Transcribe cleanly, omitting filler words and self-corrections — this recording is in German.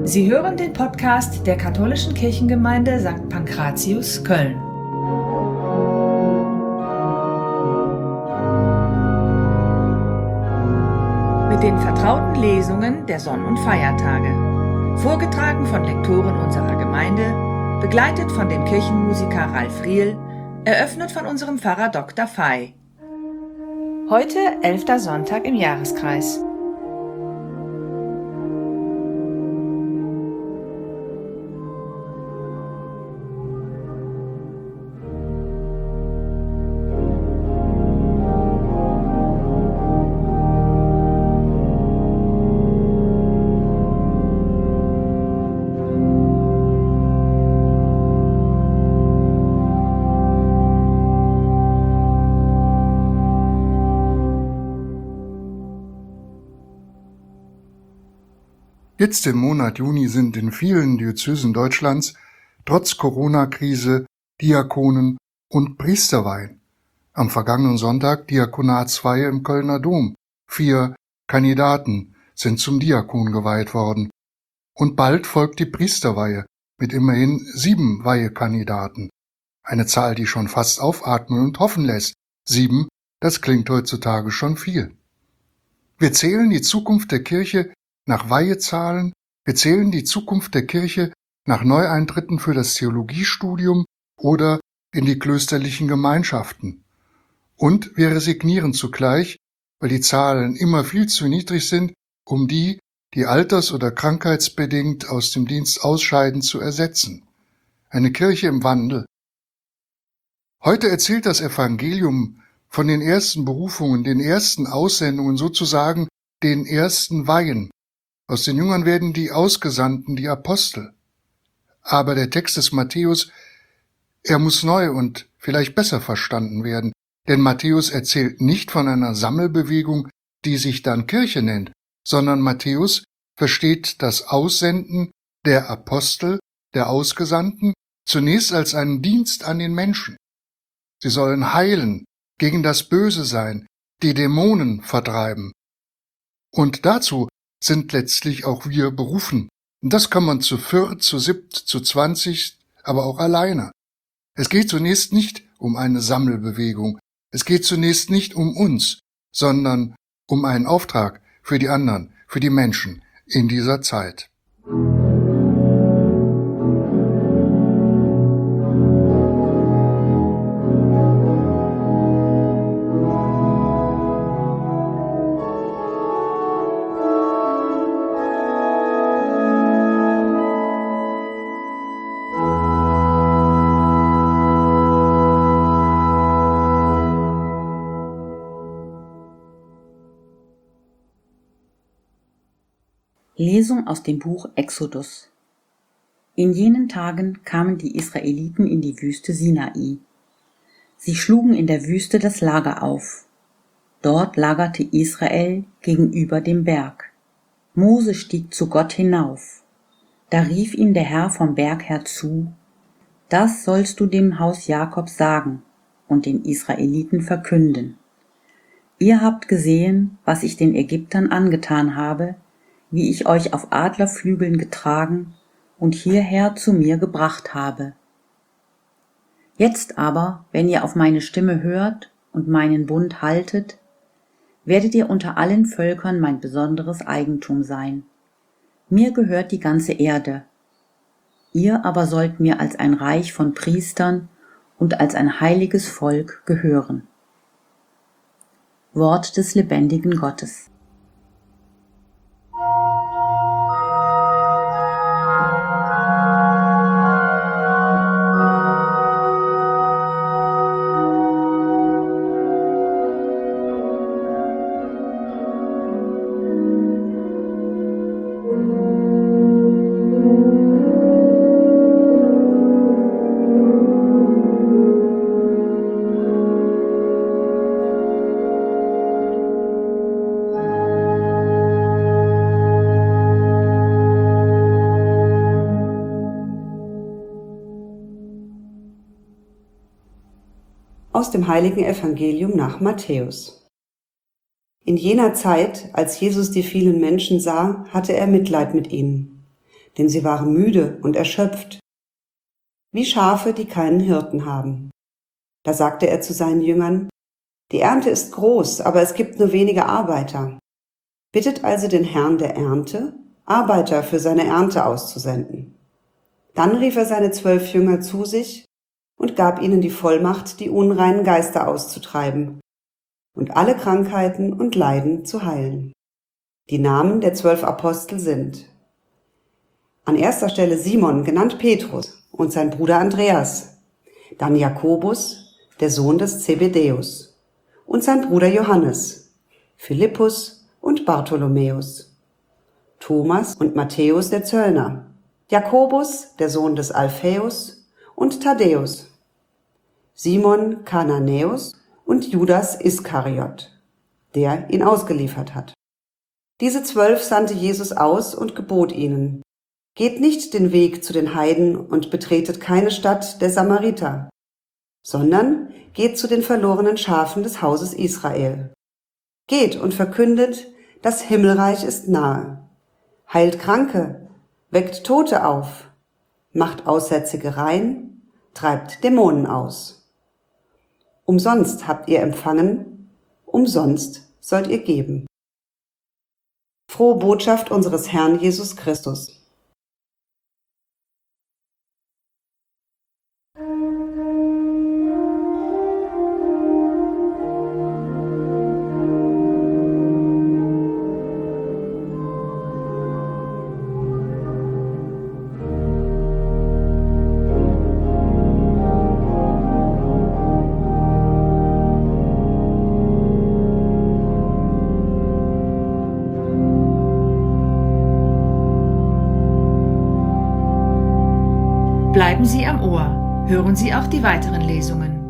Sie hören den Podcast der Katholischen Kirchengemeinde St. Pankratius, Köln. Mit den vertrauten Lesungen der Sonn- und Feiertage. Vorgetragen von Lektoren unserer Gemeinde, begleitet von dem Kirchenmusiker Ralf Riehl, eröffnet von unserem Pfarrer Dr. Fey. Heute 11. Sonntag im Jahreskreis. Jetzt im Monat Juni sind in vielen Diözesen Deutschlands trotz Corona-Krise Diakonen- und Priesterweihen. Am vergangenen Sonntag Diakonatsweihe im Kölner Dom. 4 Kandidaten sind zum Diakon geweiht worden. Und bald folgt die Priesterweihe mit immerhin 7 Weihekandidaten. Eine Zahl, die schon fast aufatmen und hoffen lässt. 7, das klingt heutzutage schon viel. Wir zählen die Zukunft der Kirche nach Weihezahlen, wir zählen die Zukunft der Kirche nach Neueintritten für das Theologiestudium oder in die klösterlichen Gemeinschaften. Und wir resignieren zugleich, weil die Zahlen immer viel zu niedrig sind, um die alters- oder krankheitsbedingt aus dem Dienst ausscheiden, zu ersetzen. Eine Kirche im Wandel. Heute erzählt das Evangelium von den ersten Berufungen, den ersten Aussendungen, sozusagen den ersten Weihen. Aus den Jüngern werden die Ausgesandten, die Apostel. Aber der Text des Matthäus, er muss neu und vielleicht besser verstanden werden, denn Matthäus erzählt nicht von einer Sammelbewegung, die sich dann Kirche nennt, sondern Matthäus versteht das Aussenden der Apostel, der Ausgesandten, zunächst als einen Dienst an den Menschen. Sie sollen heilen, gegen das Böse sein, die Dämonen vertreiben. Und dazu sind letztlich auch wir berufen. Und das kann man zu 4, zu 7, zu 20, aber auch alleine. Es geht zunächst nicht um eine Sammelbewegung. Es geht zunächst nicht um uns, sondern um einen Auftrag für die anderen, für die Menschen in dieser Zeit. Lesung aus dem Buch Exodus. In jenen Tagen kamen die Israeliten in die Wüste Sinai. Sie schlugen in der Wüste das Lager auf. Dort lagerte Israel gegenüber dem Berg. Mose stieg zu Gott hinauf. Da rief ihm der Herr vom Berg her zu: Das sollst du dem Haus Jakob sagen und den Israeliten verkünden. Ihr habt gesehen, was ich den Ägyptern angetan habe, wie ich euch auf Adlerflügeln getragen und hierher zu mir gebracht habe. Jetzt aber, wenn ihr auf meine Stimme hört und meinen Bund haltet, werdet ihr unter allen Völkern mein besonderes Eigentum sein. Mir gehört die ganze Erde. Ihr aber sollt mir als ein Reich von Priestern und als ein heiliges Volk gehören. Wort des lebendigen Gottes. Aus dem heiligen Evangelium nach Matthäus. In jener Zeit, als Jesus die vielen Menschen sah, hatte er Mitleid mit ihnen, denn sie waren müde und erschöpft, wie Schafe, die keinen Hirten haben. Da sagte er zu seinen Jüngern: Die Ernte ist groß, aber es gibt nur wenige Arbeiter. Bittet also den Herrn der Ernte, Arbeiter für seine Ernte auszusenden. Dann rief er seine 12 Jünger zu sich und gab ihnen die Vollmacht, die unreinen Geister auszutreiben und alle Krankheiten und Leiden zu heilen. Die Namen der 12 Apostel sind: an erster Stelle Simon, genannt Petrus, und sein Bruder Andreas, dann Jakobus, der Sohn des Zebedäus, und sein Bruder Johannes, Philippus und Bartholomäus, Thomas und Matthäus der Zöllner, Jakobus, der Sohn des Alphaeus, und Thaddäus, Simon Kananäus und Judas Iskariot, der ihn ausgeliefert hat. Diese 12 sandte Jesus aus und gebot ihnen: Geht nicht den Weg zu den Heiden und betretet keine Stadt der Samariter, sondern geht zu den verlorenen Schafen des Hauses Israel. Geht und verkündet, das Himmelreich ist nahe. Heilt Kranke, weckt Tote auf, macht Aussätzige rein, treibt Dämonen aus. Umsonst habt ihr empfangen, umsonst sollt ihr geben. Frohe Botschaft unseres Herrn Jesus Christus. Bleiben Sie am Ohr, hören Sie auch die weiteren Lesungen.